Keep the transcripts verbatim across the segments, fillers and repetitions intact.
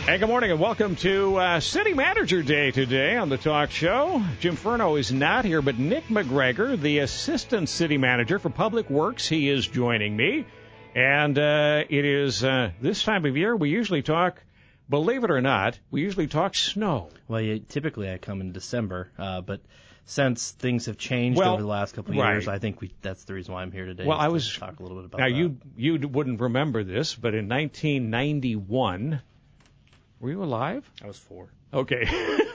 Hey, good morning and welcome to uh, City Manager Day today on the Talk Show. Jim Furno is not here, but Nick McGregor, the Assistant City Manager for Public Works, he is joining me. And uh, it is uh, this time of year we usually talk, believe it or not, we usually talk snow. Well, yeah, typically I come in December, uh, but since things have changed well, over the last couple of right. years, I think we, that's the reason why I'm here today. Well, I to was talk a little bit about now that. you you wouldn't remember this, but in nineteen ninety-one, were you alive? I was four. Okay.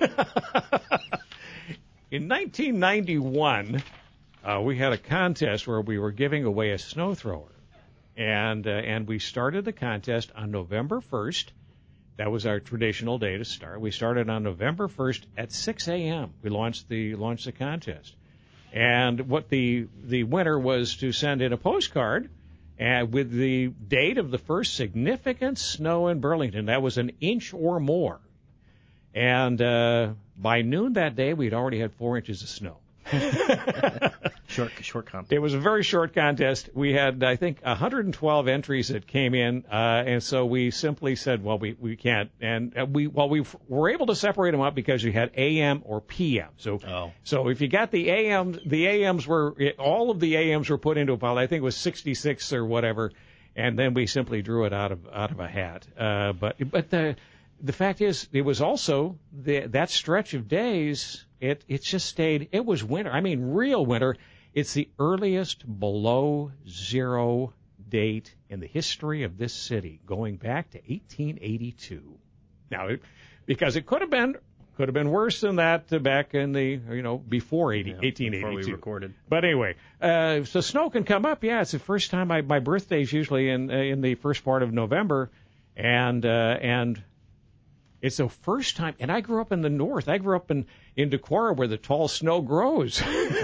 In nineteen ninety-one, uh, we had a contest where we were giving away a snow thrower, and uh, and we started the contest on November first. That was our traditional day to start. We started on November first at six a.m. We launched the launched the contest, and what the the winner was to send in a postcard, and with the date of the first significant snow in Burlington. That was an inch or more, and uh, by noon that day we'd already had four inches of snow. short short contest. It was a very short contest. We had, I think, one hundred twelve entries that came in, uh, and so we simply said, well, we, we can't. And uh, we well, we were able to separate them up because you had A M or P M. So oh. so if you got the A M, the A Ms were, all of the A Ms were put into a pile. I think it was sixty-six or whatever, and then we simply drew it out of out of a hat. Uh, but but the the fact is, it was also the, that stretch of days. It it just stayed. It was winter. I mean, real winter. It's the earliest below zero date in the history of this city, going back to eighteen eighty-two. Now, it, because it could have been could have been worse than that uh, back in the you know before eighty, yeah, eighteen eighty-two. Before we recorded. But anyway, uh, so snow can come up. Yeah, it's the first time. I, my birthday's usually in uh, in the first part of November, and uh, and. It's the first time, and I grew up in the north. I grew up in, in Decorah where the tall snow grows.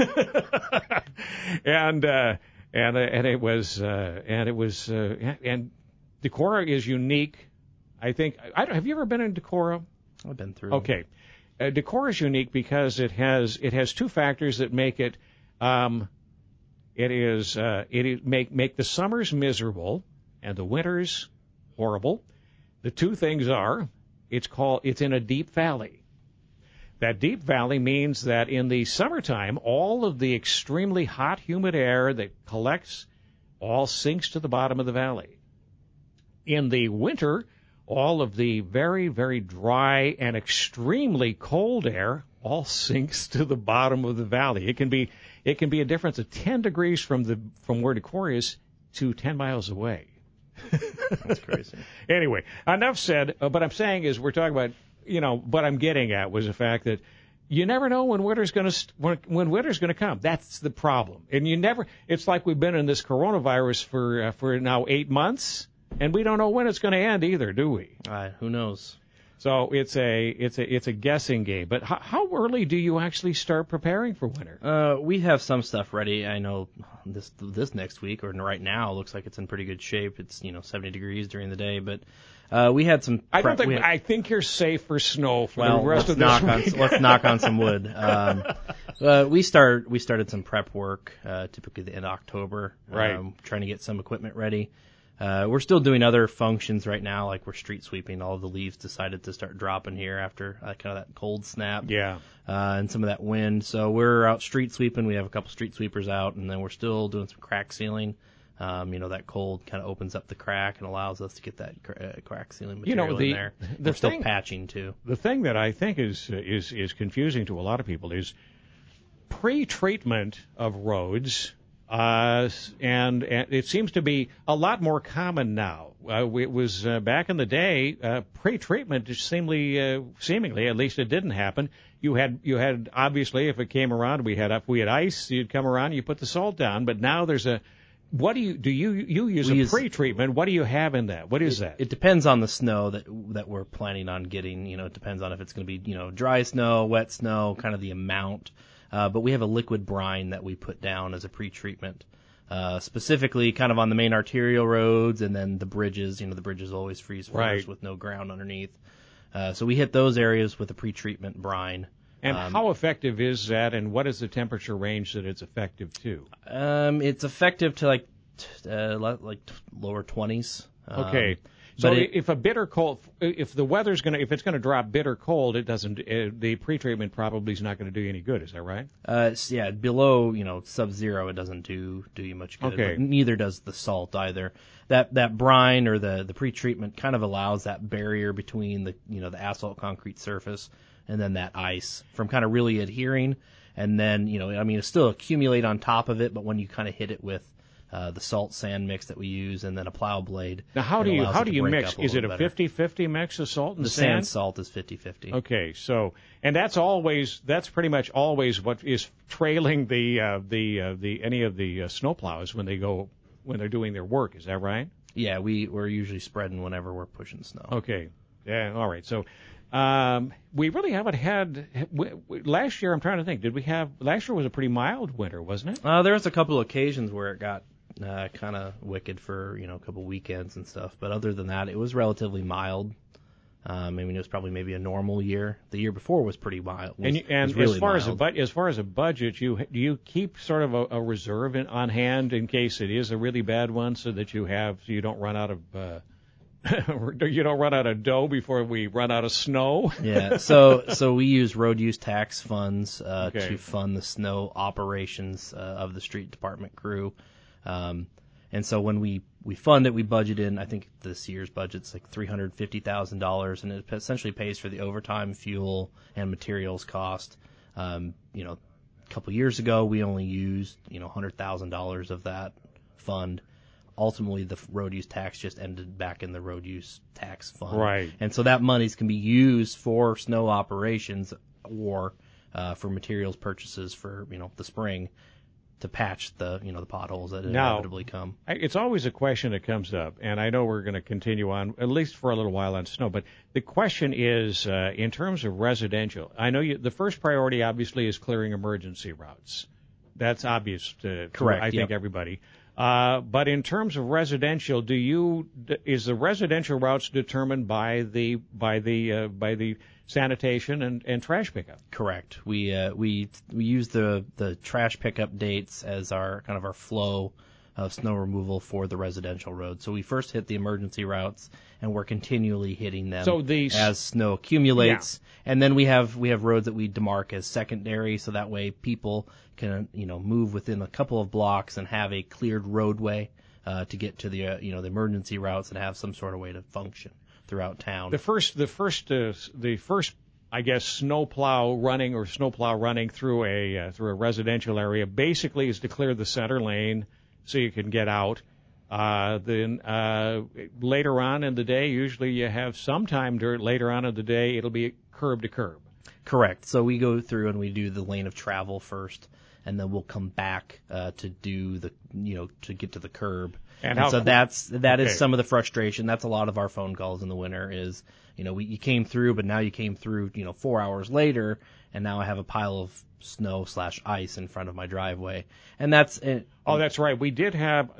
and uh, and uh, and it was uh, and it was uh, and Decorah is unique. I think I don't, have you ever been in Decorah? I've been through. Okay, uh, Decorah is unique because it has it has two factors that make it um, it is uh, it is make make the summers miserable and the winters horrible. The two things are. It's called, it's in a deep valley. That deep valley means that in the summertime, all of the extremely hot, humid air that collects all sinks to the bottom of the valley. In the winter, all of the very, very dry and extremely cold air all sinks to the bottom of the valley. It can be, it can be a difference of ten degrees from the, from where Decorah is to ten miles away. That's crazy. Anyway, enough said. Uh, what I'm saying is we're talking about, you know, what I'm getting at was the fact that you never know when winter's going to st- when, when winter's going to come. That's the problem. And you never. It's like we've been in this coronavirus for uh, for now eight months, and we don't know when it's going to end either, do we? Uh, who knows? So it's a it's a it's a guessing game. But how, how early do you actually start preparing for winter? Uh, we have some stuff ready. I know this this next week or right now looks like it's in pretty good shape. It's you know seventy degrees during the day, but uh, we had some. I don't prep, think had, I think you're safe for snow for well, the rest let's of knock this on week. let's knock on some wood. Um, uh, we start we started some prep work, uh, typically the end of October, right? Um, trying to get some equipment ready. Uh, we're still doing other functions right now, like we're street sweeping. All of the leaves decided to start dropping here after uh, kind of that cold snap. Yeah. Uh, and some of that wind. So we're out street sweeping. We have a couple street sweepers out, and then we're still doing some crack sealing. Um, you know, that cold kind of opens up the crack and allows us to get that cr- uh, crack sealing material you know, the, in there. The we're still thing, patching too. The thing that I think is is is confusing to a lot of people is pre-treatment of roads. Uh, and, and it seems to be a lot more common now. Uh, it was uh, back in the day, uh, pre-treatment just seemingly, uh, seemingly, at least it didn't happen. You had, you had obviously, if it came around, we had, if we had ice, you'd come around, you put the salt down. But now there's a, what do you do? You you use we a use, pre-treatment. What do you have in that? What is it, that? It depends on the snow that that we're planning on getting. You know, it depends on if it's going to be you know dry snow, wet snow, kind of the amount. Uh, but we have a liquid brine that we put down as a pre-treatment, uh, specifically kind of on the main arterial roads and then the bridges. You know, the bridges always freeze first right. with no ground underneath. Uh, so we hit those areas with a pre-treatment brine. And um, how effective is that, and what is the temperature range that it's effective to? Um, it's effective to like t- uh, like lower twenties. Um, Okay. So but it, if a bitter cold, if the weather's going to, if it's going to drop bitter cold, it doesn't, uh, the pretreatment probably is not going to do you any good. Is that right? Uh, yeah, below, you know, sub-zero, it doesn't do do you much good. Okay. But neither does the salt either. That that brine or the the pretreatment kind of allows that barrier between the you know the asphalt concrete surface and then that ice from kind of really adhering, and then you know I mean it still accumulate on top of it, but when you kind of hit it with uh, the salt sand mix that we use and then a plow blade. Now how do you how do you mix? Is it a better. fifty-fifty mix of salt and the sand? sand salt is fifty-fifty. Okay, so and that's always that's pretty much always what is trailing the uh, the uh, the any of the uh, snowplows when they go when they're doing their work. Is that right? Yeah, we we're usually spreading whenever we're pushing snow. Okay, yeah, all right. So um, we really haven't had w- w- last year. I'm trying to think. Did we have last year was a pretty mild winter, wasn't it? Uh, there was a couple of occasions where it got uh, kind of wicked for you know a couple weekends and stuff, but other than that, it was relatively mild. Um, I mean, it was probably maybe a normal year. The year before was pretty mild. Was, and you, and was really as far mild. as a bu- as far as a budget, you do you keep sort of a, a reserve in, on hand in case it is a really bad one, so that you have so you don't run out of uh, you don't run out of dough before we run out of snow. Yeah, so so we use road use tax funds uh, Okay. to fund the snow operations uh, of the street department crew. Um, and so when we, we fund it, we budget in, I think this year's budget's like three hundred fifty thousand dollars, and it essentially pays for the overtime, fuel, and materials cost. Um, you know, a couple years ago, we only used, you know, one hundred thousand dollars of that fund. Ultimately, the road use tax just ended back in the road use tax fund. Right. And so that monies can be used for snow operations or uh, for materials purchases for, you know, the spring to patch the, you know, the potholes that Now- inevitably come. I- It's always a question that comes up, and I know we're going to continue on at least for a little while on snow. But the question is, uh, in terms of residential, I know you, the first priority obviously is clearing emergency routes. That's obvious to, to Correct, I think yep. everybody. Uh, but in terms of residential, do you d- is the residential routes determined by the by the uh, by the sanitation and, and trash pickup? Correct. We uh, we we use the the trash pickup dates as our kind of our flow of snow removal for the residential roads. So we first hit the emergency routes, and we're continually hitting them So these- as snow accumulates. And then we have we have roads that we demark as secondary, so that way people can you know move within a couple of blocks and have a cleared roadway uh, to get to the uh, you know the emergency routes and have some sort of way to function throughout town. The first, the first, uh, the first, I guess, snowplow running or snowplow running through a uh, through a residential area basically is to clear the center lane so you can get out. Uh, then uh, later on in the day, usually you have sometime during later on in the day, it'll be curb to curb. Correct. So we go through and we do the lane of travel first, and then we'll come back uh, to do the, you know, to get to the curb. And And, how so qu- that's that is Okay. some of the frustration. That's a lot of our phone calls in the winter is, you know, we, you came through, but now you came through, you know, four hours later, and now I have a pile of snow slash ice in front of my driveway, and that's it. Oh, that's right. We did have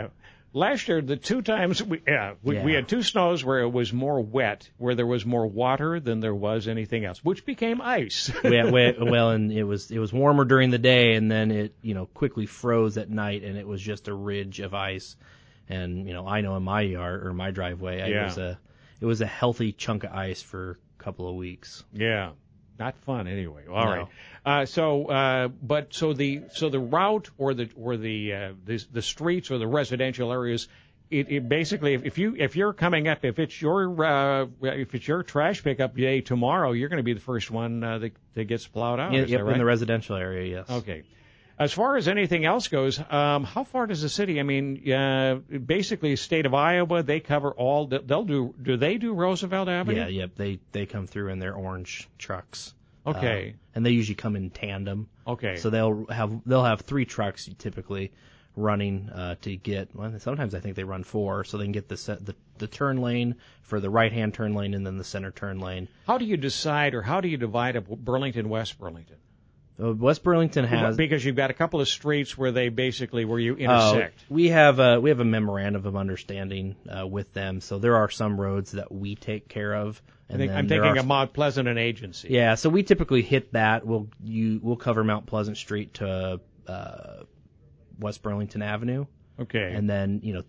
last year the two times we yeah, we, we Yeah. had two snows where it was more wet, where there was more water than there was anything else, which became ice. we, we, well, and it was it was warmer during the day, and then it you know quickly froze at night, and it was just a ridge of ice. And you know, I know in my yard or my driveway, Yeah. it was a it was a healthy chunk of ice for a couple of weeks. Yeah, not fun anyway. All No. right. Uh, so, uh, but so the so the route or the or the uh, the, the streets or the residential areas, it, it basically if, if you if you're coming up if it's your uh, if it's your trash pickup day tomorrow, you're going to be the first one uh, that that gets plowed out. In, is yep, that right? in the residential area, yes. Okay. As far as anything else goes, um, how far does the city? I mean, uh, basically, state of Iowa, they cover all. They'll do. Do they do Roosevelt Avenue? Yeah, yep. They they come through in their orange trucks. Okay. Uh, and they usually come in tandem. Okay. So they'll have they'll have three trucks typically running uh, to get. Well, sometimes I think they run four, so they can get the set, the the turn lane for the right hand turn lane and then the center turn lane. How do you decide, or how do you divide up Burlington, West Burlington? Uh, West Burlington has Because you've got a couple of streets where they basically where you Uh, intersect. we have a we have a memorandum of understanding uh, with them. So there are some roads that we take care of. I And think, then I'm there thinking are, of Mount Pleasant and Agency. Yeah, so we typically hit that. We'll you we'll cover Mount Pleasant Street to uh, West Burlington Avenue, Okay. and then you know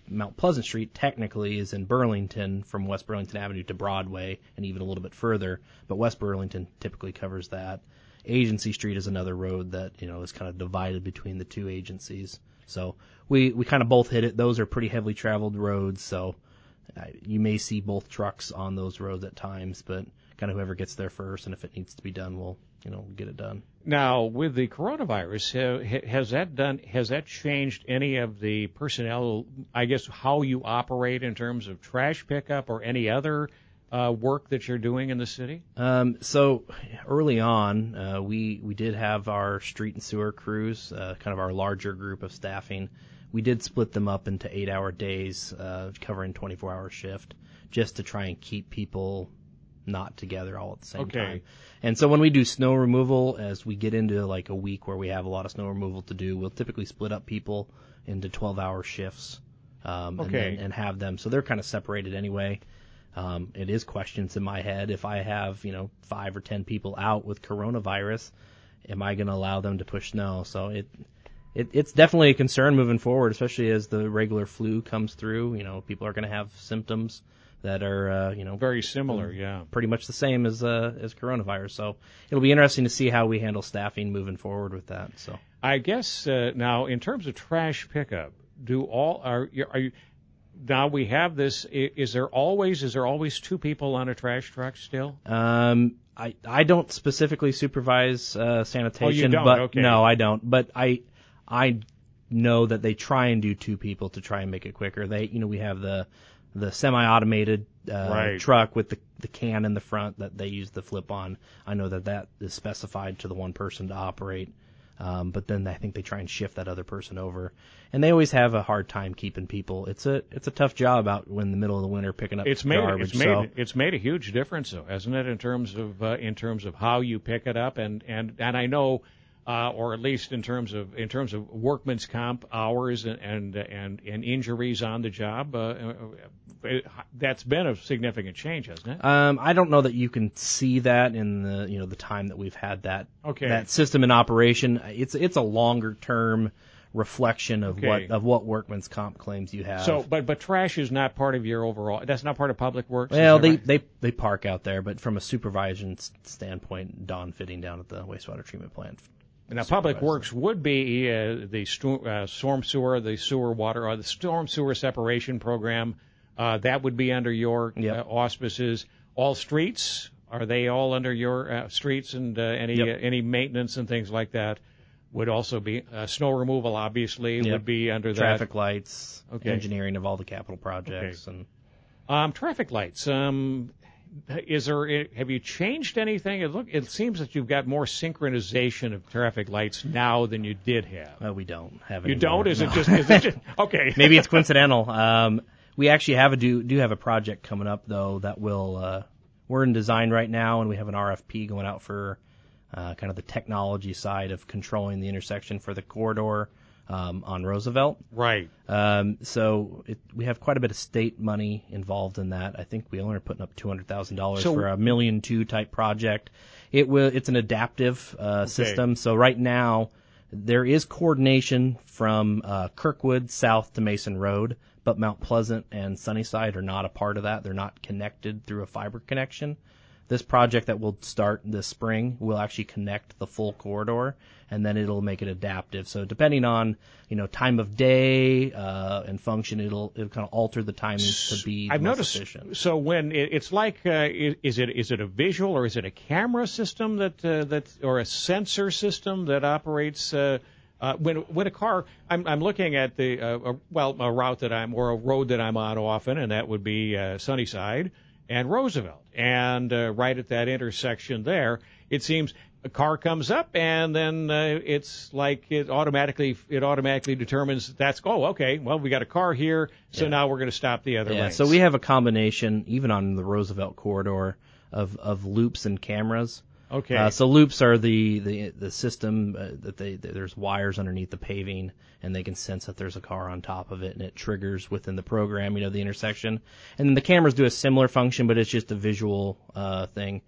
Mount Pleasant Street technically is in Burlington from West Burlington Avenue to Broadway and even a little bit further, but West Burlington typically covers that. Agency Street is another road that, you know, is kind of divided between the two agencies. So we, we kind of both hit it. Those are pretty heavily traveled roads, so uh, you may see both trucks on those roads at times, but kind of whoever gets there first, and if it needs to be done, we'll, you know, get it done. Now, with the coronavirus, uh, has that done? Has that changed any of the personnel? I guess how you operate in terms of trash pickup or any other uh, work that you're doing in the city? Um, so early on, uh, we we did have our street and sewer crews, uh, kind of our larger group of staffing. We did split them up into eight-hour days, uh, covering twenty-four hour shift, just to try and keep people not together all at the same okay. time. And so when we do snow removal, as we get into like a week where we have a lot of snow removal to do, we'll typically split up people into twelve hour shifts um, okay. and, then, and have them. So they're kind of separated anyway. Um, it is questions in my head. If I have, you know, five or ten people out with coronavirus, am I going to allow them to push snow? So it, it it's definitely a concern moving forward, especially as the regular flu comes through. You know, people are going to have symptoms that are, uh, you know, very similar, yeah, pretty much the same as uh, as coronavirus. So it'll be interesting to see how we handle staffing moving forward with that. So I guess uh, now in terms of trash pickup, do all are are you now we have this? Is there always is there always two people on a trash truck still? Um, I I don't specifically supervise uh, sanitation, oh, you don't? but okay. no, I don't. But I I know that they try and do two people to try and make it quicker. They you know we have the the semi-automated uh, right. truck with the, the can in the front that they use the flip on. I know that that is specified to the one person to operate, um, but then I think they try and shift that other person over. And they always have a hard time keeping people. It's a it's a tough job out in the middle of the winter picking up it's made, garbage. It's made, so. it's made a huge difference, though, hasn't it, in terms of uh, in terms of how you pick it up, and and and I know. Uh, or at least in terms of in terms of workman's comp hours and and and, and injuries on the job, uh, it, that's been a significant change, hasn't it? Um, I don't know that you can see that in the you know the time that we've had that okay. that system in operation. It's it's a longer term reflection of okay. what of what workman's comp claims you have. So, but but trash is not part of your overall. That's not part of Public Works. Well, they, right? they they park out there, but from a supervision standpoint, Don Fitting down at the wastewater treatment plant. Now, Public Works would be uh, the stu- uh, storm sewer, the sewer water, or the storm sewer separation program. Uh, that would be under your yep. uh, auspices. All streets, are they all under your uh, streets and uh, any yep. uh, any maintenance and things like that would also be uh, snow removal? Obviously, yep. would be under traffic that. lights, okay. engineering of all the capital projects, okay. and um, traffic lights. Um, Is there? Have you changed anything? It look. It seems that you've got more synchronization of traffic lights now than you did have. Well, we don't have. You anymore. don't? Is no. it just? Is it just okay? Maybe it's coincidental. Um, we actually have a do do have a project coming up though that will. Uh, we're in design right now, and we have an R F P going out for uh, kind of the technology side of controlling the intersection for the corridor. Um, on Roosevelt. Right. Um, so it, we have quite a bit of state money involved in that. I think we only are putting up two hundred thousand dollars so, for a million two type project. It will. It's an adaptive uh, okay. system. So right now there is coordination from uh, Kirkwood south to Mason Road, but Mount Pleasant and Sunnyside are not a part of that. They're not connected through a fiber connection. This project that will start this spring will actually connect the full corridor, and then it'll make it adaptive. So depending on, you know, time of day uh, and function, it'll it'll kind of alter the timings to be I've most noticed, efficient. So when it, it's like, uh, is it is it a visual or is it a camera system that uh, that or a sensor system that operates? Uh, uh, when when a car, I'm I'm looking at the uh, a, well a route that I'm or a road that I'm on often, and that would be uh, Sunnyside and Roosevelt. And uh, right at that intersection there, it seems a car comes up, and then uh, it's like it automatically it automatically determines that's, oh, okay, well, we got a car here, so yeah. now we're going to stop the other yeah, lanes. So we have a combination, even on the Roosevelt corridor, of, of loops and cameras. Okay. Uh, so loops are the the, the system uh, that they there's wires underneath the paving, and they can sense that there's a car on top of it, and it triggers within the program, you know, the intersection. And then the cameras do a similar function, but it's just a visual uh, thing.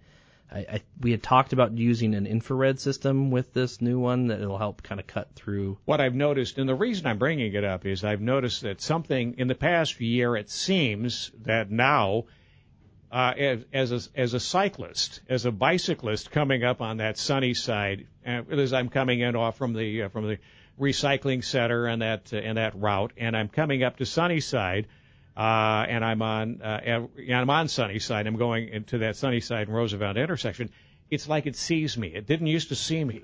I, I we had talked about using an infrared system with this new one that it'll help kind of cut through. What I've noticed, and the reason I'm bringing it up is I've noticed that something in the past year, it seems that now, uh, as, as a as a cyclist, as a bicyclist coming up on that sunny side, uh, as I'm coming in off from the uh, from the recycling center and that uh, and that route, and I'm coming up to Sunnyside. Uh, and I'm on, uh, and I'm on Sunnyside. I'm going into that Sunnyside and Roosevelt intersection. It's like it sees me. It didn't used to see me.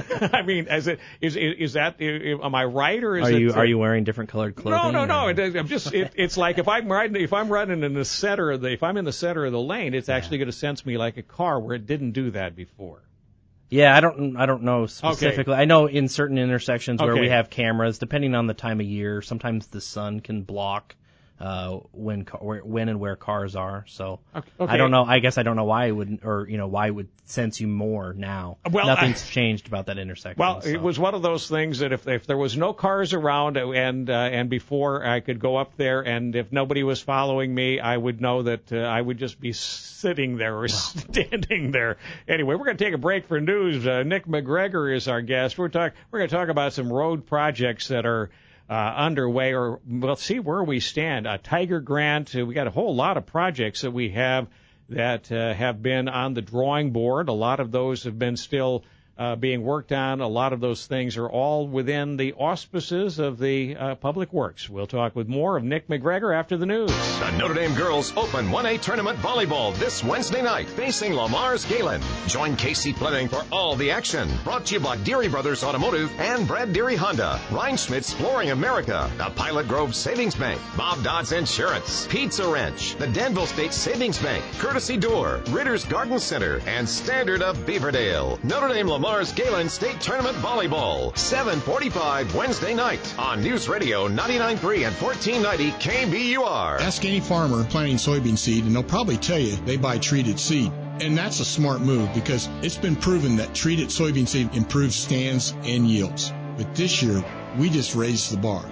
I mean, as it is, is, is that? Am I right, or is are it? you are you wearing different colored clothing? No, no, or? no. It, I'm just. It, it's like if I'm riding, if I'm running in the center of the, if I'm in the center of the lane, it's actually going to sense me like a car, where it didn't do that before. Yeah, I don't, I don't know specifically. Okay. I know in certain intersections where okay. we have cameras, depending on the time of year, sometimes the sun can block. Uh, when when and where cars are, so okay. I don't know. I guess I don't know why it would, or you know, why it would sense you more now. Well, nothing's I, changed about that intersection. Well, so. It was one of those things that if if there was no cars around and uh, and before I could go up there, and if nobody was following me, I would know that uh, I would just be sitting there or wow. standing there. Anyway, we're going to take a break for news. Uh, Nick McGregor is our guest. We're talk we're going to talk about some road projects that are. Uh, underway, or let's see where we stand. Uh, Tiger Grant, uh, we got a whole lot of projects that we have that uh, have been on the drawing board. A lot of those have been still uh, being worked on. A lot of those things are all within the auspices of the uh, Public Works. We'll talk with more of Nick McGregor after the news. The Notre Dame girls open one A tournament volleyball this Wednesday night, facing Lamar's Galen. Join Casey Fleming for all the action. Brought to you by Deary Brothers Automotive and Brad Deary Honda, Rhineschmidt's Flooring America, the Pilot Grove Savings Bank, Bob Dodds Insurance, Pizza Ranch, the Danville State Savings Bank, Courtesy Door, Ritter's Garden Center, and Standard of Beaverdale. Notre Dame Lamar's Galen State Tournament Volleyball, seven forty-five Wednesday night on News Radio ninety-nine point three and fourteen ninety K B U R. Ask any farmer planting soybean seed, and they'll probably tell you they buy treated seed. And that's a smart move because it's been proven that treated soybean seed improves stands and yields. But this year, we just raised the bar.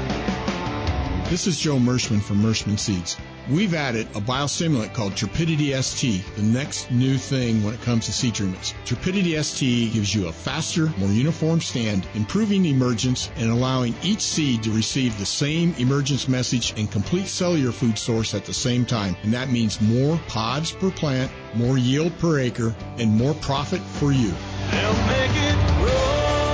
This is Joe Mershman from Mershman Seeds. We've added a biostimulant called Turpidity S T, the next new thing when it comes to seed treatments. Turpidity S T gives you a faster, more uniform stand, improving emergence and allowing each seed to receive the same emergence message and complete cellular food source at the same time. And that means more pods per plant, more yield per acre, and more profit for you. They'll make it grow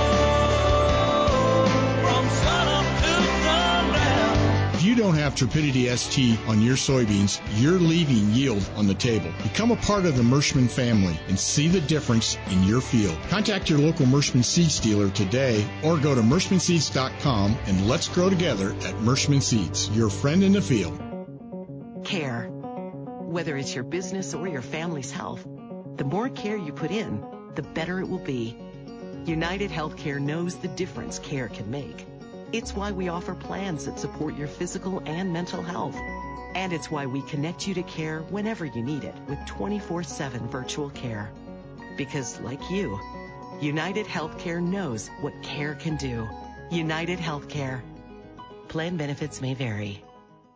from sun up to sundown. If you don't have Turpidity S T on your soybeans, you're leaving yield on the table. Become a part of the Mershman family and see the difference in your field. Contact your local Mershman Seeds dealer today or go to mershman seeds dot com and let's grow together at Mershman Seeds, your friend in the field. Care. Whether it's your business or your family's health, the more care you put in, the better it will be. United Healthcare knows the difference care can make. It's why we offer plans that support your physical and mental health. And it's why we connect you to care whenever you need it with twenty-four seven virtual care. Because like you, United Healthcare knows what care can do. United Healthcare. Plan benefits may vary.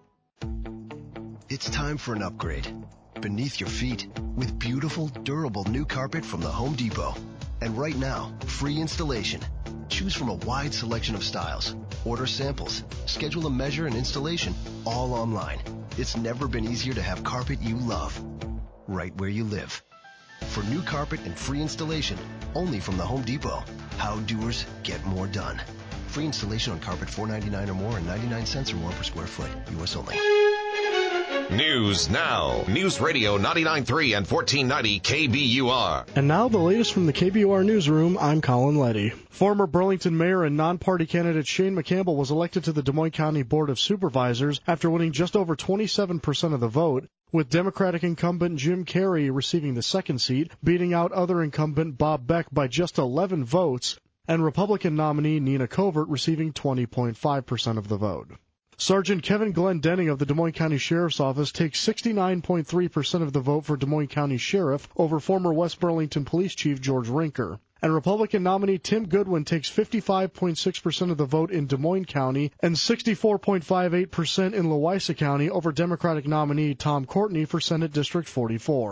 It's time for an upgrade. Beneath your feet, with beautiful, durable new carpet from the Home Depot. And right now, free installation. Choose from a wide selection of styles. Order samples. Schedule a measure and installation, all online. It's never been easier to have carpet you love, right where you live. For new carpet and free installation, only from the Home Depot. How doers get more done. Free installation on carpet four ninety-nine or more and ninety-nine cents or more per square foot. U S only. News now. News Radio ninety-nine point three and fourteen ninety K B U R. And now the latest from the K B U R newsroom. I'm Colin Letty. Former Burlington Mayor and non-party candidate Shane McCampbell was elected to the Des Moines County Board of Supervisors after winning just over twenty-seven percent of the vote, with Democratic incumbent Jim Carey receiving the second seat, beating out other incumbent Bob Beck by just eleven votes, and Republican nominee Nina Covert receiving twenty point five percent of the vote. Sergeant Kevin Glendenning of the Des Moines County Sheriff's Office takes sixty-nine point three percent of the vote for Des Moines County Sheriff over former West Burlington Police Chief George Rinker. And Republican nominee Tim Goodwin takes fifty-five point six percent of the vote in Des Moines County and sixty-four point five eight percent in Loiza County over Democratic nominee Tom Courtney for Senate District forty-four.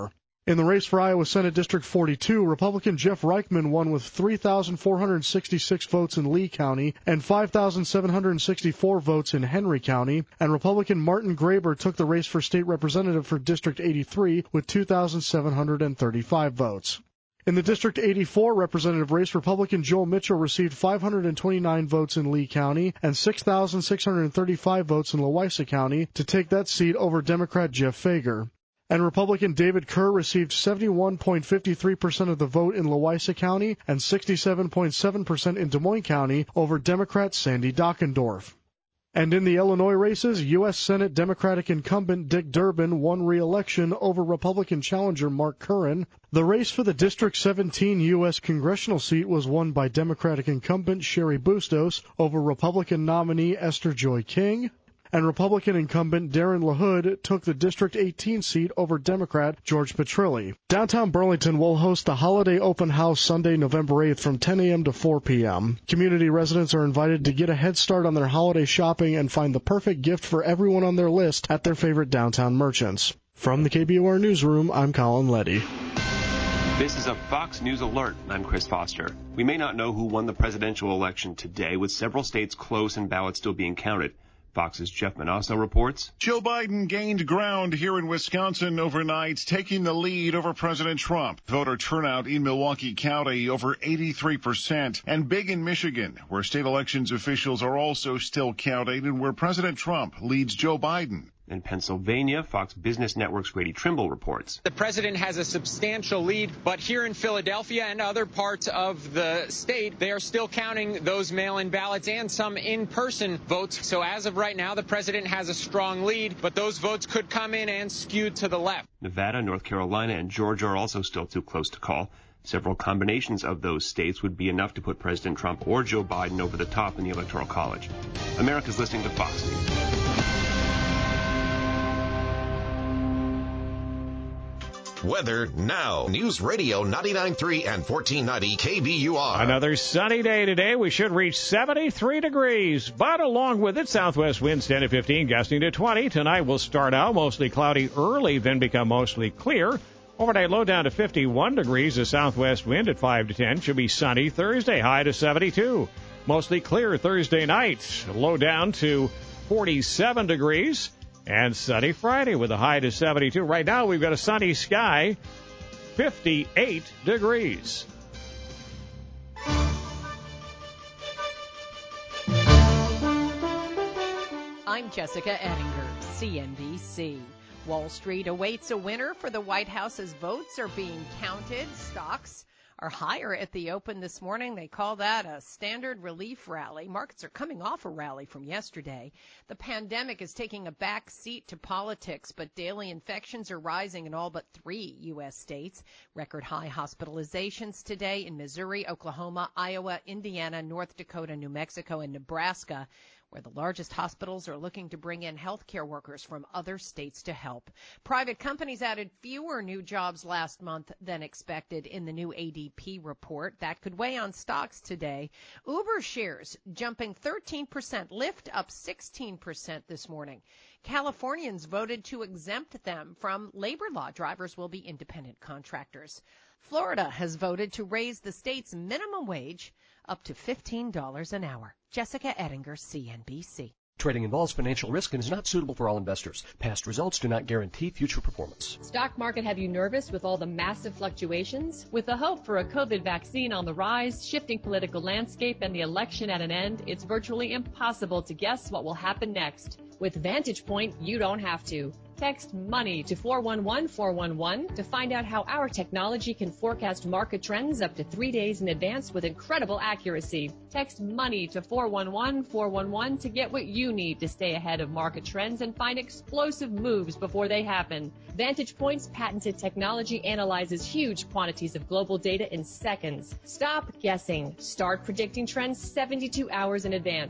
In the race for Iowa Senate District forty-two, Republican Jeff Reichman won with three thousand four hundred sixty-six votes in Lee County and five thousand seven hundred sixty-four votes in Henry County, and Republican Martin Graber took the race for state representative for District eighty-three with two thousand seven hundred thirty-five votes. In the District eighty-four representative race, Republican Joel Mitchell received five hundred twenty-nine votes in Lee County and six thousand six hundred thirty-five votes in Loiza County to take that seat over Democrat Jeff Fager. And Republican David Kerr received seventy-one point five three percent of the vote in Loiza County and sixty-seven point seven percent in Des Moines County over Democrat Sandy Dockendorf. And in the Illinois races, U S Senate Democratic incumbent Dick Durbin won re-election over Republican challenger Mark Curran. The race for the District seventeen U S congressional seat was won by Democratic incumbent Sherry Bustos over Republican nominee Esther Joy King. And Republican incumbent Darren LaHood took the District eighteen seat over Democrat George Petrilli. Downtown Burlington will host the Holiday Open House Sunday, November eighth from ten a.m. to four p.m. Community residents are invited to get a head start on their holiday shopping and find the perfect gift for everyone on their list at their favorite downtown merchants. From the K B O R Newsroom, I'm Colin Letty. This is a Fox News Alert. I'm Chris Foster. We may not know who won the presidential election today, with several states close and ballots still being counted. Fox's Jeff Manasso reports. Joe Biden gained ground here in Wisconsin overnight, taking the lead over President Trump. Voter turnout in Milwaukee County over eighty-three percent, and big in Michigan, where state elections officials are also still counting and where President Trump leads Joe Biden. In Pennsylvania, Fox Business Network's Grady Trimble reports. The president has a substantial lead, but here in Philadelphia and other parts of the state, they are still counting those mail-in ballots and some in-person votes. So as of right now, the president has a strong lead, but those votes could come in and skew to the left. Nevada, North Carolina, and Georgia are also still too close to call. Several combinations of those states would be enough to put President Trump or Joe Biden over the top in the Electoral College. America's listening to Fox News. Weather now. News Radio ninety-nine point three and fourteen ninety K B U R. Another sunny day today. We should reach seventy-three degrees, but along with it, southwest winds ten to fifteen, gusting to twenty. Tonight will start out mostly cloudy early, then become mostly clear. Overnight low down to fifty-one degrees. The southwest wind at five to ten. Should be sunny Thursday, high to seventy-two. Mostly clear Thursday night. Low down to forty-seven degrees. And sunny Friday with a high to seventy-two. Right now we've got a sunny sky, fifty-eight degrees. I'm Jessica Ettinger, C N B C. Wall Street awaits a winner for the White House's votes are being counted. Stocks are higher at the open this morning. They call that a standard relief rally. Markets are coming off a rally from yesterday. The pandemic is taking a back seat to politics, but daily infections are rising in all but three U S states. Record high hospitalizations today in Missouri, Oklahoma, Iowa, Indiana, North Dakota, New Mexico, and Nebraska, where the largest hospitals are looking to bring in healthcare workers from other states to help. Private companies added fewer new jobs last month than expected in the new A D P report. That could weigh on stocks today. Uber shares jumping thirteen percent, Lyft up sixteen percent this morning. Californians voted to exempt them from labor law. Drivers will be independent contractors. Florida has voted to raise the state's minimum wage up to fifteen dollars an hour. Jessica Ettinger, C N B C. Trading involves financial risk and is not suitable for all investors. Past results do not guarantee future performance. Stock market have you nervous with all the massive fluctuations? With the hope for a COVID vaccine on the rise, shifting political landscape, and the election at an end, it's virtually impossible to guess what will happen next. With Vantage Point, you don't have to. Text MONEY to four one one four one one to find out how our technology can forecast market trends up to three days in advance with incredible accuracy. Text MONEY to four one one four one one to get what you need to stay ahead of market trends and find explosive moves before they happen. Vantage Point's patented technology analyzes huge quantities of global data in seconds. Stop guessing. Start predicting trends seventy-two hours in advance.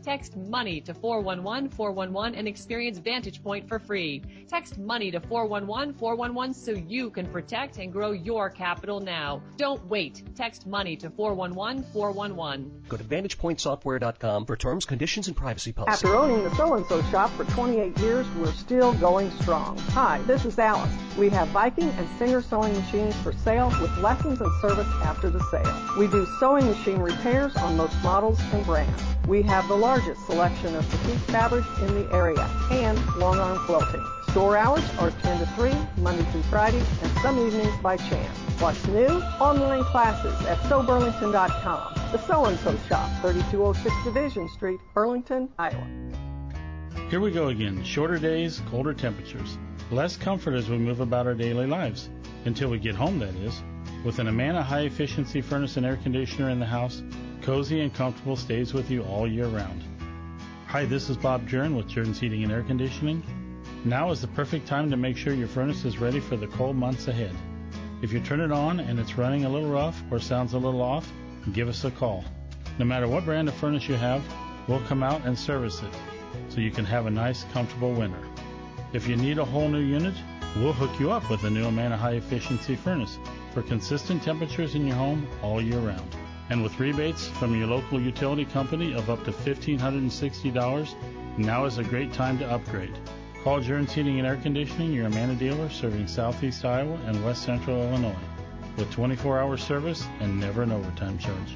Text MONEY to four one one four one one and experience Vantage Point for free. Text MONEY to four one one four one one so you can protect and grow your capital now. Don't wait. Text MONEY to four one one four one one. Go to vantage point software dot com for terms, conditions, and privacy policy. After owning the So-and-So shop for twenty-eight years, we're still going strong. Hi, this is Alice. We have Viking and Singer sewing machines for sale with lessons and service after the sale. We do sewing machine repairs on most models and brands. We have the largest selection of petite fabrics in the area and long arm quilting. Store hours are ten to three, Monday through Friday, and some evenings by chance. What's new? Online classes at sew burlington dot com. The So-and-So Shop, thirty-two oh six Division Street, Burlington, Iowa. Here we go again. Shorter days, colder temperatures. Less comfort as we move about our daily lives. Until we get home, that is. With an Amana high-efficiency furnace and air conditioner in the house, cozy and comfortable stays with you all year round. Hi, this is Bob Jern with Jern's Heating and Air Conditioning. Now is the perfect time to make sure your furnace is ready for the cold months ahead. If you turn it on and it's running a little rough or sounds a little off, give us a call. No matter what brand of furnace you have, we'll come out and service it so you can have a nice, comfortable winter. If you need a whole new unit, we'll hook you up with a new Amana high-efficiency furnace for consistent temperatures in your home all year round. And with rebates from your local utility company of up to one thousand five hundred sixty dollars, now is a great time to upgrade. Call Jern's Heating and Air Conditioning, your Amana dealer serving southeast Iowa and west central Illinois, with twenty-four hour service and never an overtime charge.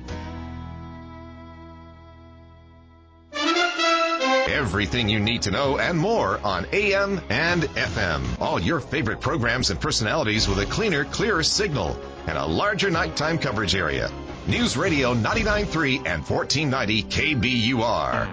Everything you need to know and more on A M and F M. All your favorite programs and personalities with a cleaner, clearer signal and a larger nighttime coverage area. News Radio ninety-nine point three and fourteen ninety K B U R.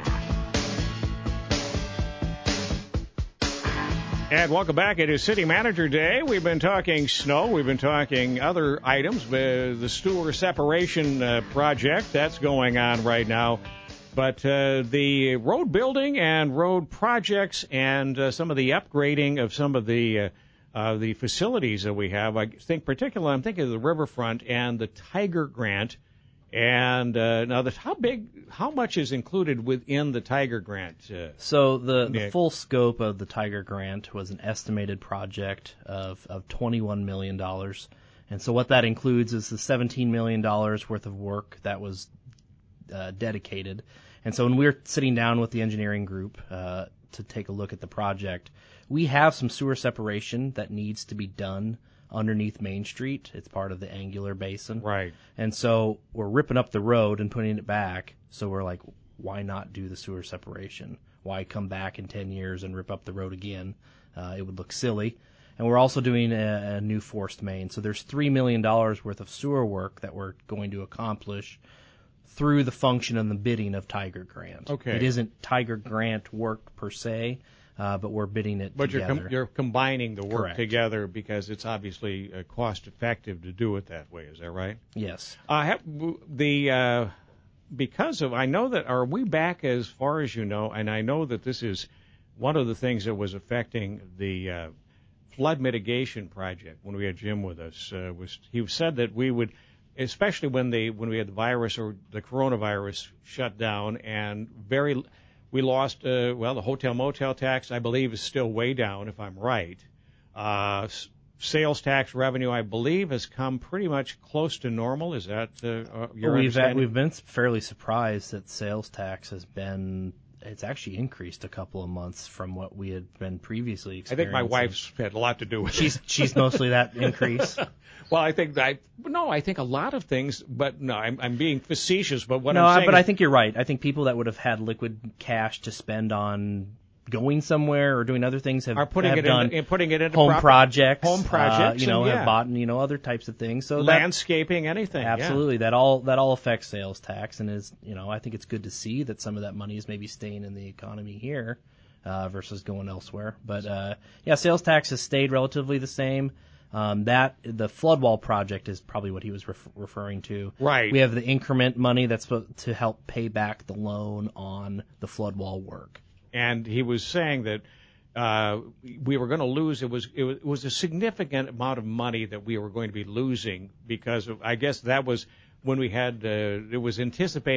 And welcome back. It is City Manager Day. We've been talking snow. We've been talking other items. Uh, the sewer separation uh, project, that's going on right now. But uh, the road building and road projects and uh, some of the upgrading of some of the uh, uh, the facilities that we have, I think particularly I'm thinking of the riverfront and the Tiger Grant. And uh, now, the, how big, how much is included within the Tiger Grant? Uh, so the, the full scope of the Tiger Grant was an estimated project of, of twenty-one million dollars. And so what that includes is the seventeen million dollars worth of work that was uh, dedicated. And so when we're sitting down with the engineering group uh, to take a look at the project, we have some sewer separation that needs to be done underneath Main Street. It's part of the Angular Basin. Right. And so we're ripping up the road and putting it back. So we're like, why not do the sewer separation? Why come back in ten years and rip up the road again? Uh, it would look silly. And we're also doing a, a new forced main. So there's three million dollars worth of sewer work that we're going to accomplish through the function and the bidding of Tiger Grant. Okay. It isn't Tiger Grant work per se. Uh, but we're bidding it but together. But you're, com- you're combining the work Correct. together because it's obviously uh, cost effective to do it that way. Is that right? Yes. Uh, have, the uh, because of I know that are we back as far as you know, and I know that this is one of the things that was affecting the uh, flood mitigation project when we had Jim with us. Uh, was he said that we would, especially when they when we had the virus or the coronavirus shut down and very. We lost, uh, well, the hotel motel tax, I believe, is still way down, if I'm right. Uh, s- sales tax revenue, I believe, has come pretty much close to normal. Is that uh, your well, we've understanding? We've been fairly surprised that sales tax has been, it's actually increased a couple of months from what we had been previously experiencing. I think my wife's had a lot to do with she's, it. She's mostly that increase. Well, I think I no, I think a lot of things, but no, I'm, I'm being facetious. But what no, I'm saying but is, I think you're right. I think people that would have had liquid cash to spend on going somewhere or doing other things have, are putting have it done in, putting it into home proper, projects, home projects, uh, you know, and, yeah. have bought you know other types of things. So landscaping, that, anything, absolutely. Yeah. That all that all affects sales tax, and is you know I think it's good to see that some of that money is maybe staying in the economy here uh, versus going elsewhere. But uh, yeah, sales tax has stayed relatively the same. Um, that the flood wall project is probably what he was ref- referring to. Right. We have the increment money that's supposed to help pay back the loan on the flood wall work. And he was saying that uh, we were going to lose. It was, it was it was a significant amount of money that we were going to be losing because of. I guess that was when we had. Uh, it was anticipating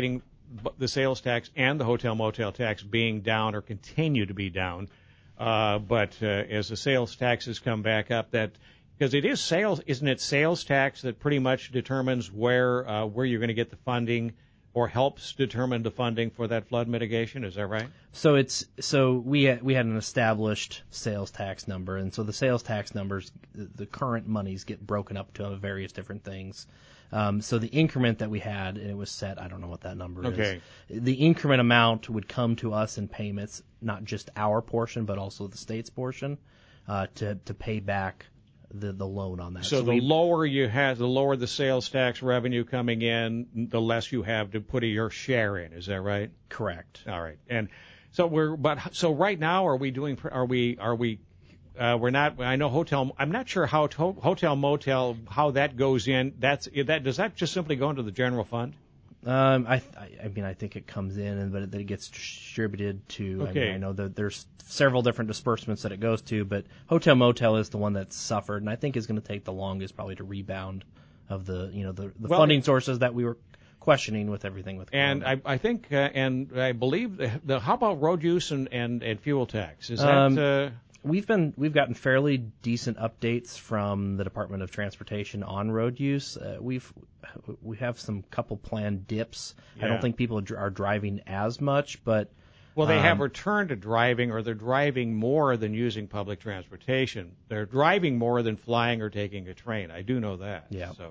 the sales tax and the hotel motel tax being down or continue to be down. Uh, but uh, as the sales taxes come back up, that because it is sales, isn't it sales tax that pretty much determines where uh, where you're going to get the funding or helps determine the funding for that flood mitigation? Is that right? So it's so we had, we had an established sales tax number, and so the sales tax numbers, the current monies get broken up to various different things. Um, so the increment that we had, and it was set, I don't know what that number okay. is. The increment amount would come to us in payments, not just our portion, but also the state's portion, uh, to to pay back the the loan on that. So, So the we, lower you have, the lower the sales tax revenue coming in, the less you have to put your share in. Is that right? Correct. All right. And so we're, but so right now, are we doing? Are we? Are we? Uh, we're not. I know hotel. I'm not sure how to, hotel motel how that goes in. That's that. Does that just simply go into the general fund? Um, I, I, I mean, I think it comes in, and but it, it gets distributed to. Okay. I mean, I know that there's several different disbursements that it goes to, but hotel motel is the one that's suffered, and I think is going to take the longest probably to rebound of the you know the, the Well, funding sources that we were questioning with everything with. And I, I think, uh, and I believe the, the how about road use and, and, and fuel tax? Is that? Um, uh, We've been we've gotten fairly decent updates from the Department of Transportation on road use. Uh, we've we have some couple planned dips. I Yeah. don't think people are driving as much, but Well, they um, have returned to driving, or they're driving more than using public transportation. They're driving more than flying or taking a train. I do know that. Yeah. So,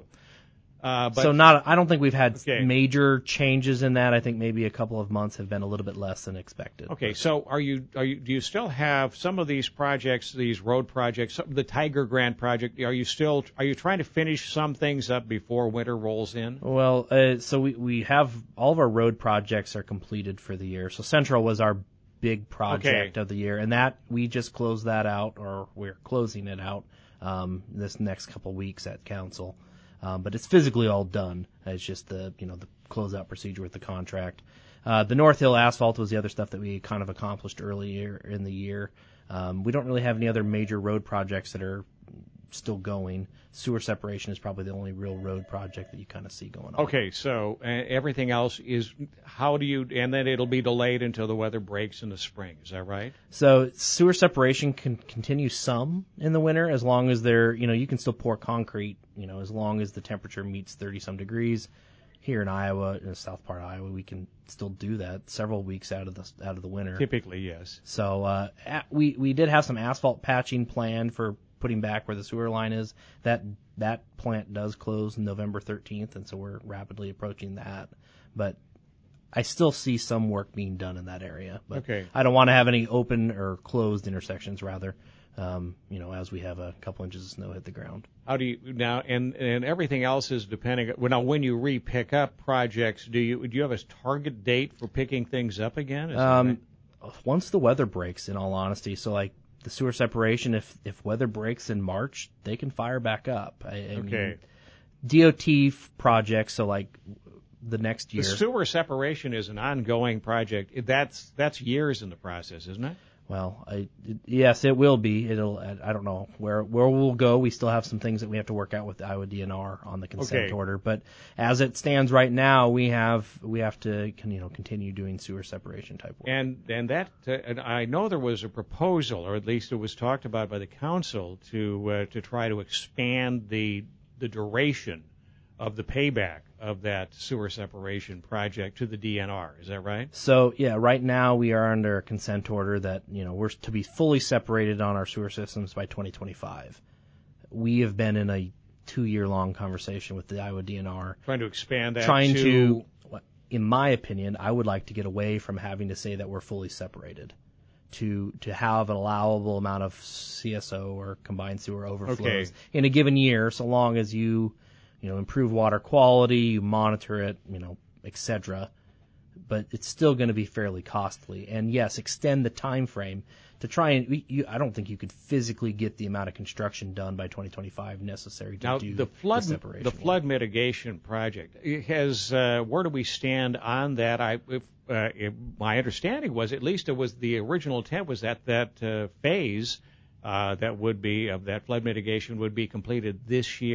uh, but so not. I don't think we've had Okay. major changes in that. I think maybe a couple of months have been a little bit less than expected. Okay, so are you are you do you still have some of these projects, these road projects, some- the Tiger Grant project? Are you still are you trying to finish some things up before winter rolls in? Well, uh, so we we have all of our road projects are completed for the year. So Central was our big project Okay. of the year, and that we just closed that out, or we're closing it out um, this next couple weeks at council. Um, but it's physically all done. It's just the you know the closeout procedure with the contract. Uh, the North Hill asphalt was the other stuff that we kind of accomplished earlier in the year. Um, we don't really have any other major road projects that are still going. Sewer separation is probably the only real road project that you kind of see going on. Okay, so uh, everything else is how do you and then it'll be delayed until the weather breaks in the spring. Is that right? So sewer separation can continue some in the winter as long as they're, you know, you can still pour concrete, you know, as long as the temperature meets thirty some degrees. Here in Iowa, in the south part of Iowa, we can still do that several weeks out of the out of the winter. Typically, yes. So uh, at, we we did have some asphalt patching planned for putting back where the sewer line is. That that plant does close November thirteenth, and so we're rapidly approaching that. But I still see some work being done in that area. But Okay. I don't want to have any open or closed intersections, rather, um, you know, as we have a couple inches of snow hit the ground. How do you now and and everything else is depending. Well, now when you re-pick up projects, do you do you have a target date for picking things up again? Is that Um, right? once the weather breaks, in all honesty, so like the sewer separation, if if weather breaks in March, they can fire back up. I, I Okay. mean, D O T f- projects, so like the next year. The sewer separation is an ongoing project. That's that's years in the process, isn't it? Well, I, it, yes, it will be. It'll. I don't know where where we'll go. We still have some things that we have to work out with the Iowa D N R on the consent Okay. order. But as it stands right now, we have we have to you know continue doing sewer separation type work. And and that uh, and I know there was a proposal, or at least it was talked about by the council, to uh, to try to expand the the duration of the payback of that sewer separation project to the D N R. Is that right? So yeah, right now we are under a consent order that you know we're to be fully separated on our sewer systems by twenty twenty-five. We have been in a two-year long conversation with the Iowa D N R, Trying to expand that. trying to, to, in my opinion, I would like to get away from having to say that we're fully separated, to to have an allowable amount of C S O or combined sewer overflows Okay. in a given year, so long as you you know improve water quality, you monitor it, you know, et cetera. But it's still going to be fairly costly, and yes, extend the time frame to try and. You, I don't think you could physically get the amount of construction done by twenty twenty-five necessary to Now do the flood the separation. the flood mitigation project it has uh, where do we stand on that? I if, uh, if my understanding was at least it was the original intent was that that uh, phase uh, that would be of that flood mitigation would be completed this year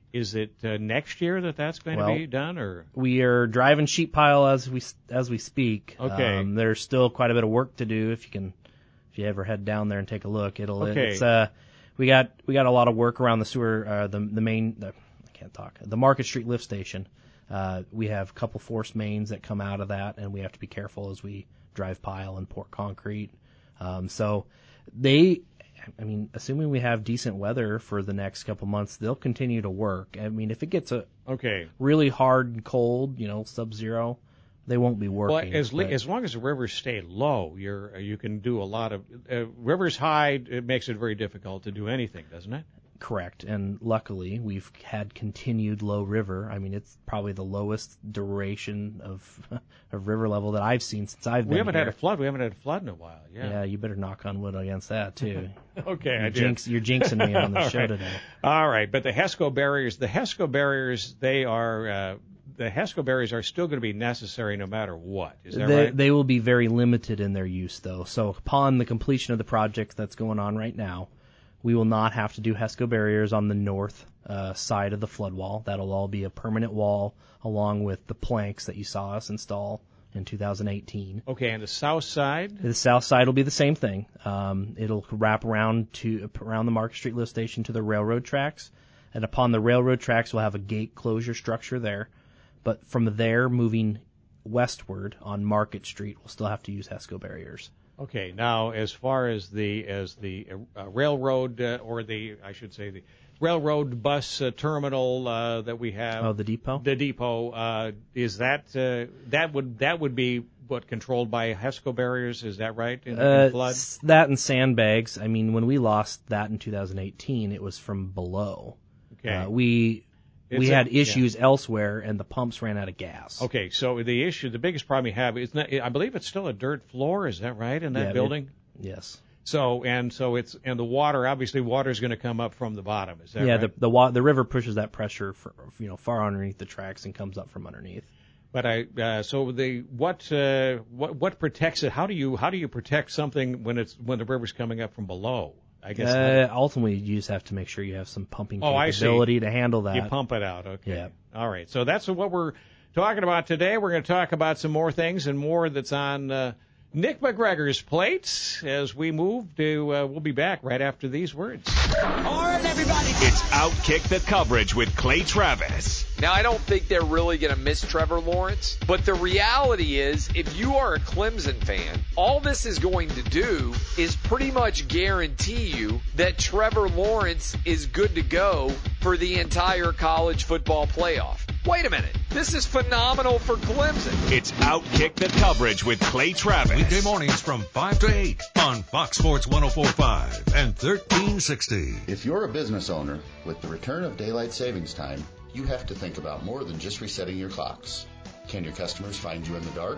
Is it uh, next year that that's going well, to be done, or we are driving sheet pile as we as we speak. Okay. Um, there's still quite a bit of work to do. If you can, if you ever head down there and take a look, it'll. Okay. It's uh, we got we got a lot of work around the sewer, uh, the the main. The, I can't talk. The Market Street lift station. Uh, we have a couple forced mains that come out of that, and we have to be careful as we drive pile and pour concrete. Um, so they. I mean, assuming we have decent weather for the next couple months, they'll continue to work. I mean, if it gets a okay really hard and cold, you know, sub-zero, they won't be working. Well, as but, as long as the rivers stay low, you're you can do a lot of uh, rivers high. It makes it very difficult to do anything, doesn't it? Correct. And luckily, we've had continued low river. I mean, it's probably the lowest duration of of river level that I've seen since I've been We haven't here. had a flood. We haven't had a flood in a while. Yeah. Yeah, you better knock on wood against that too. Okay, you're I did. jinx, You're jinxing me on the All show right. today. All right, but the HESCO barriers, the HESCO barriers, they are uh, the HESCO barriers are still going to be necessary no matter what. Is that they, right? They will be very limited in their use, though. So upon the completion of the project that's going on right now, we will not have to do HESCO barriers on the north uh, side of the flood wall. That'll all be a permanent wall along with the planks that you saw us install in two thousand eighteen. Okay, and the south side? The south side will be the same thing. Um, it'll wrap around to around the Market Street lift station to the railroad tracks, and upon the railroad tracks, we'll have a gate closure structure there. But from there, moving westward on Market Street, we'll still have to use HESCO barriers. Okay, now as far as the as the uh, railroad uh, or the I should say the railroad bus uh, terminal uh, that we have. Oh, the depot. The depot uh, is that uh, that would that would be what controlled by HESCO barriers? Is that right? In, Uh, in flood. s- that and sandbags. I mean, when we lost that in two thousand eighteen, it was from below. Okay. Uh, we It's we a- had yeah. issues elsewhere, and the pumps ran out of gas. Okay, so the issue, the biggest problem you have is not, I believe it's still a dirt floor. Is that right in that Yeah, it- building? Yes. So and so it's and the water obviously water is going to come up from the bottom. Is that yeah, right? the the wa- the river pushes that pressure for, you know far underneath the tracks and comes up from underneath. But I uh, so the what uh, what what protects it? How do you how do you protect something when it's when the river's coming up from below? I guess. Uh, ultimately, you just have to make sure you have some pumping Oh, I see. capability to handle that. You pump it out. Okay. Yeah. All right. So that's what we're talking about today. We're going to talk about some more things and more that's on uh, Nick McGregor's plate as we move to. Uh, we'll be back right after these words. All right, everybody. It's Outkick the Coverage with Clay Travis. Now, I don't think they're really going to miss Trevor Lawrence, but the reality is, if you are a Clemson fan, all this is going to do is pretty much guarantee you that Trevor Lawrence is good to go for the entire college football playoff. Wait a minute. This is phenomenal for Clemson. It's Outkick the Coverage with Clay Travis. Weekday mornings from five to eight on Fox Sports one oh four point five and thirteen sixty. If you're a business owner, with the return of daylight savings time, you have to think about more than just resetting your clocks. Can your customers find you in the dark?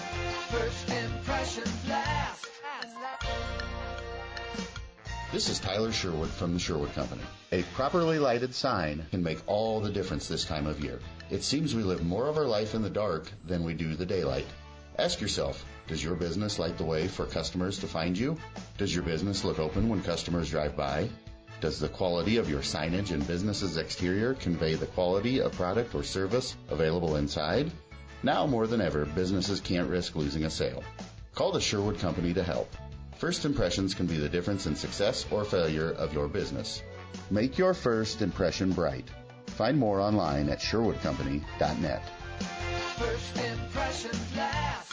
First impressions last. This is Tyler Sherwood from the Sherwood Company. A properly lighted sign can make all the difference this time of year. It seems we live more of our life in the dark than we do the daylight. Ask yourself, does your business light the way for customers to find you? Does your business look open when customers drive by? Does the quality of your signage and business's exterior convey the quality of product or service available inside? Now more than ever, businesses can't risk losing a sale. Call the Sherwood Company to help. First impressions can be the difference in success or failure of your business. Make your first impression bright. Find more online at sherwood company dot net. First impressions last.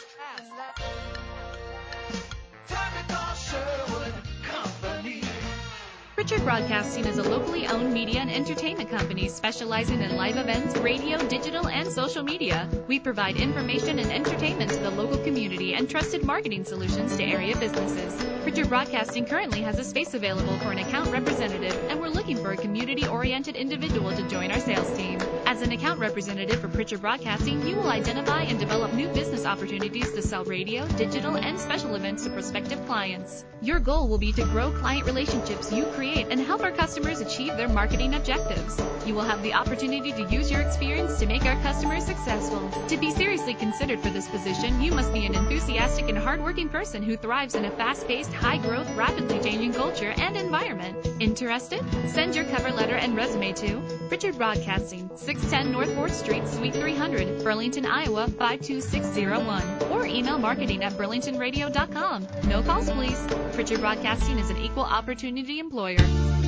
Time to call Sherwood Company. Pritchard Broadcasting is a locally owned media and entertainment company specializing in live events, radio, digital, and social media. We provide information and entertainment to the local community and trusted marketing solutions to area businesses. Pritchard Broadcasting currently has a space available for an account representative, and we're looking for a community-oriented individual to join our sales team. As an account representative for Pritchard Broadcasting, you will identify and develop new business opportunities to sell radio, digital, and special events to prospective clients. Your goal will be to grow client relationships you create and help our customers achieve their marketing objectives. You will have the opportunity to use your experience to make our customers successful. To be seriously considered for this position, you must be an enthusiastic and hardworking person who thrives in a fast-paced, high-growth, rapidly changing culture and environment. Interested? Send your cover letter and resume to Pritchard Broadcasting, six ten North fourth Street, Suite three hundred, Burlington, Iowa, five two six zero one. Or email marketing at burlington radio dot com. No calls, please. Pritchard Broadcasting is an equal opportunity employer.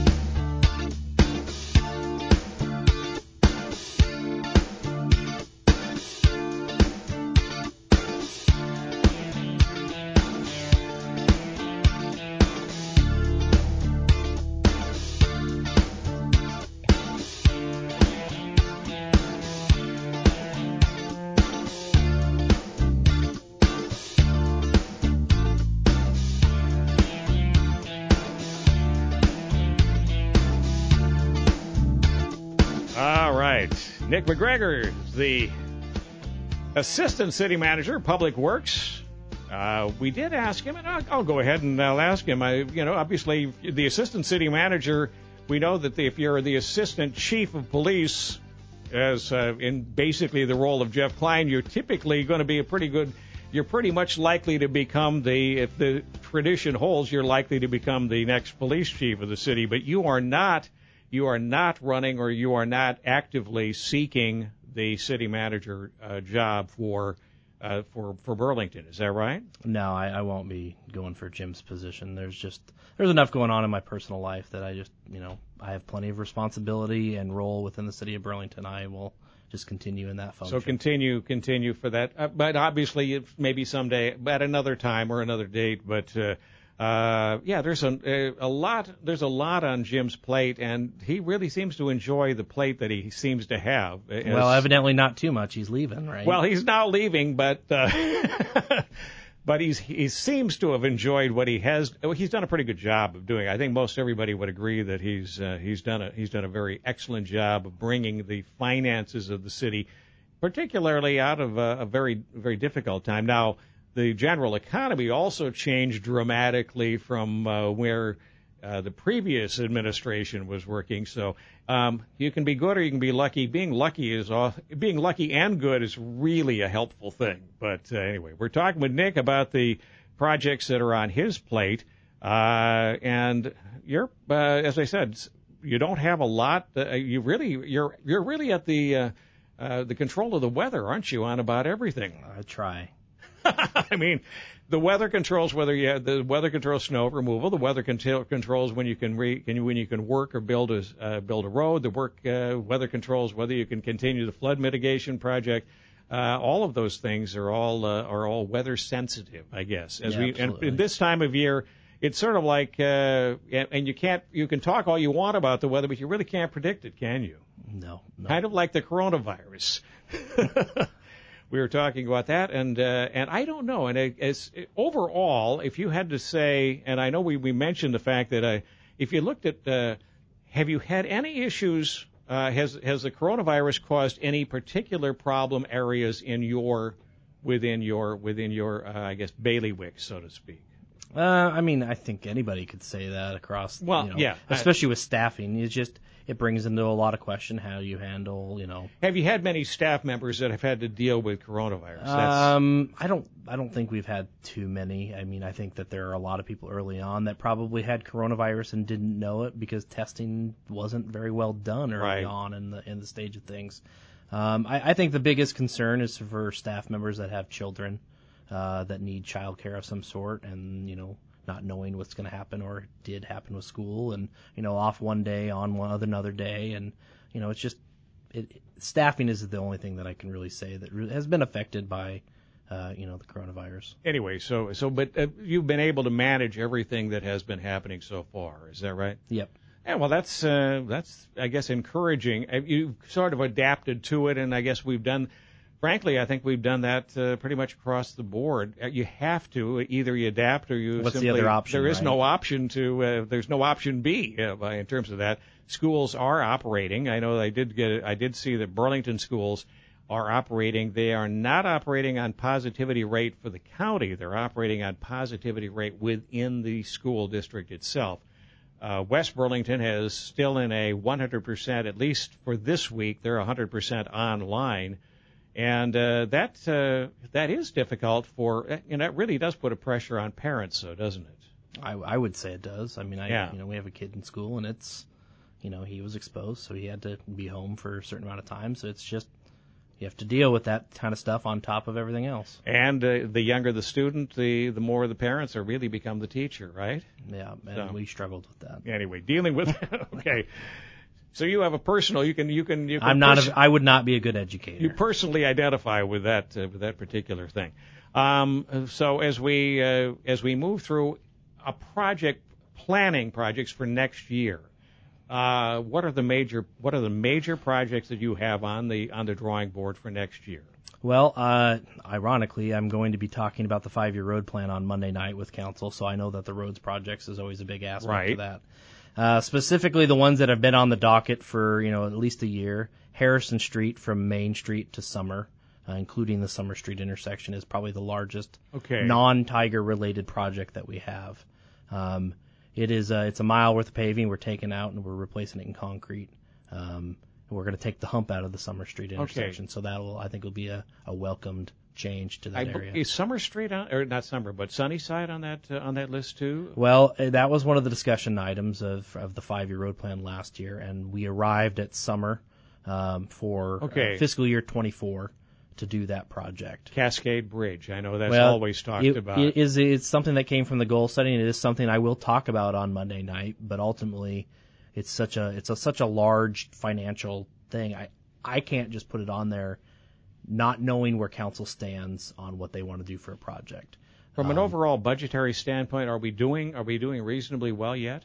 Nick McGregor, the Assistant City Manager of Public Works. Uh, we did ask him, and I'll, I'll go ahead and I'll ask him. I, you know, obviously, the Assistant City Manager, we know that the, if you're the Assistant Chief of Police, as uh, in basically the role of Jeff Klein, you're typically going to be a pretty good, you're pretty much likely to become the, if the tradition holds, you're likely to become the next police chief of the city, but you are not You are not running or you are not actively seeking the city manager uh, job for uh, for for Burlington. Is that right? No, I, I won't be going for Jim's position. There's just there's enough going on in my personal life that I just you know I have plenty of responsibility and role within the city of Burlington. I will just continue in that function. So continue continue for that. Uh, but obviously, if maybe someday at another time or another date. But uh, Uh, yeah, there's a, a lot. There's a lot on Jim's plate, and he really seems to enjoy the plate that he seems to have. As, well, evidently not too much. He's leaving, right? Well, he's now leaving, but uh, but he's he seems to have enjoyed what he has. He's done a pretty good job of doing. I think most everybody would agree that he's uh, he's done a he's done a very excellent job of bringing the finances of the city, particularly out of a, a very very difficult time now. The general economy also changed dramatically from uh, where uh, the previous administration was working. So um, you can be good or you can be lucky. Being lucky is all, being lucky and good is really a helpful thing. But uh, anyway, we're talking with Nick about the projects that are on his plate. Uh, and you're, uh, as I said, you don't have a lot. Uh, you really, you're you're really at the uh, uh, the control of the weather, aren't you? On about everything. I try. I mean, the weather controls whether you have, the weather controls snow removal. The weather control, controls when you can re, can, when you can work or build a uh, build a road. The work uh, weather controls whether you can continue the flood mitigation project. Uh, all of those things are all uh, are all weather sensitive, I guess. As yeah, we absolutely. and in this time of year, it's sort of like uh, and, and you can't you can talk all you want about the weather, but you really can't predict it, can you? No. no. Kind of like the coronavirus. We were talking about that, and uh, and I don't know. And as overall, if you had to say, and I know we, we mentioned the fact that uh, if you looked at, uh, have you had any issues? Uh, has has the coronavirus caused any particular problem areas in your within your within your uh, I guess bailiwick, so to speak? Uh, I mean, I think anybody could say that across. Well, you know, yeah, especially I, with staffing. It's just it brings into a lot of question how you handle, you know. Have you had many staff members that have had to deal with coronavirus? That's... Um, I don't. I don't think we've had too many. I mean, I think that there are a lot of people early on that probably had coronavirus and didn't know it because testing wasn't very well done early right. on in the in the stage of things. Um, I, I think the biggest concern is for staff members that have children uh, that need childcare of some sort, and you know. Not knowing what's going to happen or did happen with school, and you know, off one day, on one other another day, and you know, it's just it, it, staffing is the only thing that I can really say that has been affected by, uh, you know, the coronavirus. Anyway, so so but uh, you've been able to manage everything that has been happening so far, is that right? Yep. Yeah, well, that's uh, that's I guess encouraging. You've sort of adapted to it, and I guess we've done. Frankly, I think we've done that uh, pretty much across the board. You have to either you adapt or you What's simply. the other option? There is right? no option to. Uh, there's no option B uh, in terms of that. Schools are operating. I know I did get. I did see that Burlington schools are operating. They are not operating on positivity rate for the county. They're operating on positivity rate within the school district itself. Uh, West Burlington is still in a one hundred percent, at least for this week. They're one hundred percent online. And uh, that uh, that is difficult for, and that really does put a pressure on parents, though, doesn't it? I, I would say it does. I mean, I yeah. you know we have a kid in school, and it's you know, he was exposed, so he had to be home for a certain amount of time. So it's just, you have to deal with that kind of stuff on top of everything else. And uh, the younger the student, the the more the parents are really become the teacher, right? Yeah, and So- we struggled with that. Anyway, dealing with okay. So you have a personal. You can you can you can. I'm not. pers- A, I would not be a good educator. You personally identify with that uh, with that particular thing. Um, so as we uh, as we move through a project planning projects for next year, uh, what are the major what are the major projects that you have on the on the drawing board for next year? Well, uh, ironically, I'm going to be talking about the five-year road plan on Monday night with council, so I know that the roads projects is always a big aspect Right. of that. Uh, specifically, the ones that have been on the docket for you know at least a year. Harrison Street from Main Street to Summer, uh, including the Summer Street intersection, is probably the largest Okay. non-Tiger related project that we have. Um, it is uh, it's a mile worth of paving we're taking out and we're replacing it in concrete. Um, and we're going to take the hump out of the Summer Street intersection, so that will I think will be a, a welcomed change to that I, area. is Summer Street on or not Summer, but Sunnyside on that uh, on that list too? Well, uh, that was one of the discussion items of of the five-year road plan last year, and we arrived at Summer um, for Okay. uh, fiscal year twenty-four to do that project. Cascade Bridge. I know that's well, always talked it, about. It is it's something that came from the goal setting. It is something I will talk about on Monday night, but ultimately, it's such a it's a, such a large financial thing. I I can't just put it on there, not knowing where council stands on what they want to do for a project. From an Um, overall budgetary standpoint, are we doing are we doing reasonably well yet?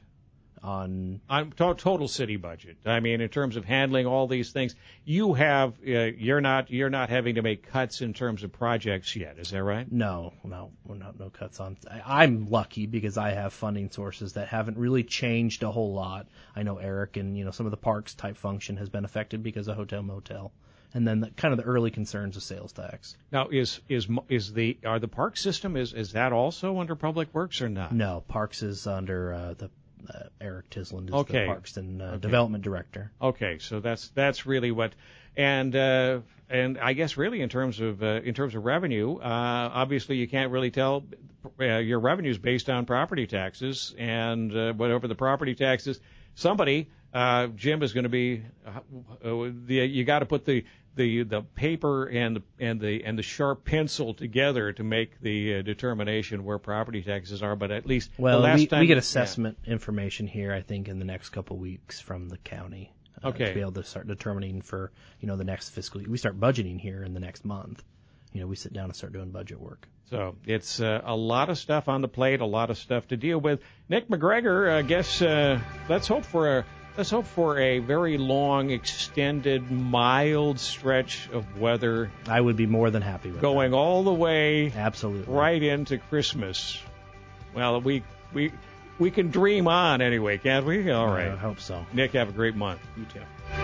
On on to- total city budget. I mean, in terms of handling all these things, you have uh, you're not you're not having to make cuts in terms of projects yet. Is that right? No, no, we're not no cuts on. I, I'm lucky because I have funding sources that haven't really changed a whole lot. I know Eric and you know some of the parks type function has been affected because of hotel motel, and then the, kind of the early concerns of sales tax. Now, is is mo- is the are the park system is is that also under Public Works or not? No, parks is under uh, the uh, Eric Tisland is Okay. the parks and uh, Okay. development director. Okay, so that's that's really what, and uh, and I guess really in terms of uh, in terms of revenue, uh, obviously you can't really tell uh, your revenues based on property taxes, and uh, whatever the property taxes, somebody uh, Jim is going to be uh, uh, the you got to put the the the paper and the and the and the sharp pencil together to make the uh, determination where property taxes are, but at least Well, the last we, time, we get yeah. assessment information here, I think, in the next couple weeks from the county. Uh, Okay. To be able to start determining for, you know, the next fiscal year. We start budgeting here in the next month. You know, we sit down and start doing budget work. So it's uh, a lot of stuff on the plate, a lot of stuff to deal with. Nick McGregor, I guess uh, let's hope for a let's hope for a very long, extended, mild stretch of weather. I would be more than happy with going that. all the way, absolutely, right into Christmas. Well, we we we can dream on anyway, can't we? All right. I hope so. Nick, have a great month. You too.